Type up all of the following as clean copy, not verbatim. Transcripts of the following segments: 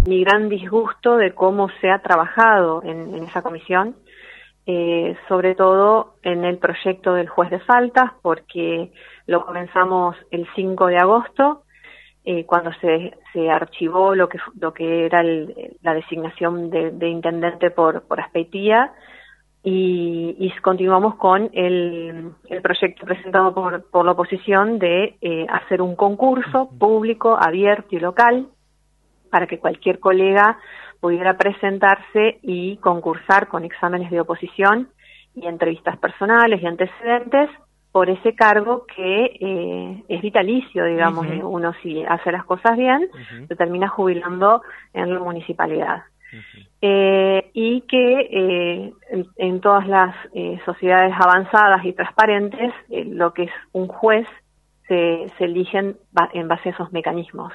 mi gran disgusto de cómo se ha trabajado en esa comisión, sobre todo en el proyecto del juez de faltas, porque lo comenzamos el 5 de agosto, cuando se archivó lo que era la designación de intendente por Azpeitía, y continuamos con el proyecto presentado por la oposición de hacer un concurso público, abierto y local, para que cualquier colega pudiera presentarse y concursar con exámenes de oposición y entrevistas personales y antecedentes por ese cargo que es vitalicio, digamos. Uno, si hace las cosas bien, se termina jubilando en la municipalidad. Y que en todas las sociedades avanzadas y transparentes, lo que es un juez se eligen en base a esos mecanismos.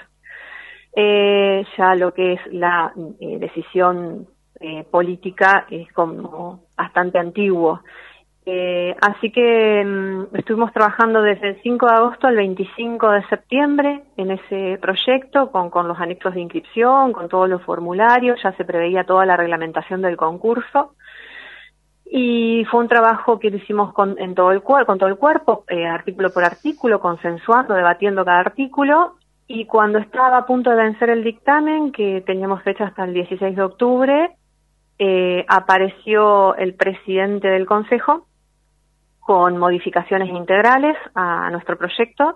Ya lo que es la decisión política es como bastante antiguo. Así que estuvimos trabajando desde el 5 de agosto al 25 de septiembre en ese proyecto, con los anexos de inscripción, con todos los formularios. Ya se preveía toda la reglamentación del concurso, y fue un trabajo que lo hicimos con todo el cuerpo, artículo por artículo, consensuando, debatiendo cada artículo. Y cuando estaba a punto de vencer el dictamen, que teníamos fecha hasta el 16 de octubre, apareció el presidente del Consejo con modificaciones integrales a nuestro proyecto,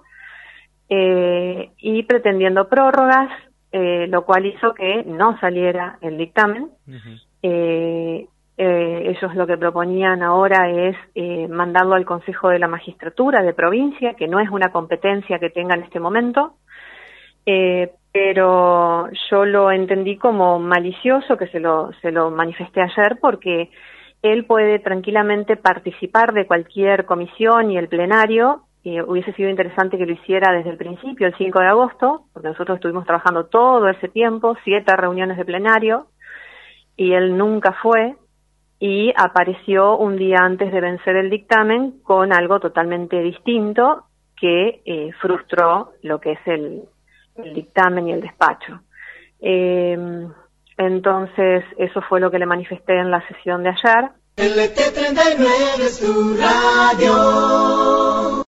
y pretendiendo prórrogas, lo cual hizo que no saliera el dictamen. Ellos lo que proponían ahora es mandarlo al Consejo de la Magistratura de provincia, que no es una competencia que tenga en este momento. Pero yo lo entendí como malicioso, que se lo manifesté ayer, porque él puede tranquilamente participar de cualquier comisión y el plenario. Hubiese sido interesante que lo hiciera desde el principio, el 5 de agosto, porque nosotros estuvimos trabajando todo ese tiempo, 7 reuniones de plenario, y él nunca fue, y apareció un día antes de vencer el dictamen con algo totalmente distinto que frustró lo que es el dictamen y el despacho. Entonces, eso fue lo que le manifesté en la sesión de ayer. LT39 es tu radio.